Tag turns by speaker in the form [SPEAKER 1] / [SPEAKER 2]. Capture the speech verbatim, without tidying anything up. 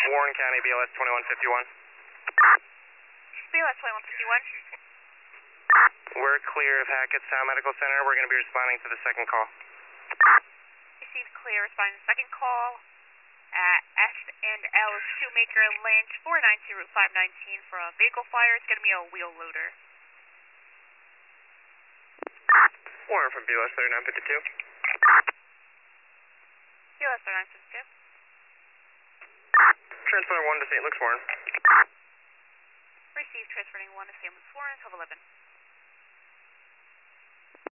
[SPEAKER 1] Warren County, B L S twenty-one fifty-one.
[SPEAKER 2] B L S twenty-one fifty-one.
[SPEAKER 1] We're clear of Hackettstown Medical Center. We're going to be responding to the second call.
[SPEAKER 2] Received clear, responding to the second call at S and L Shoemaker Lynch, four ninety Route five nineteen for a vehicle fire. It's going to be a wheel loader.
[SPEAKER 1] Warren from B L S thirty-nine fifty-two.
[SPEAKER 2] B L S thirty-nine fifty-two.
[SPEAKER 1] Transponder one to Saint Luke's, Warren.
[SPEAKER 2] Received, transferring one to Saint Luke's, Warren, twelve eleven.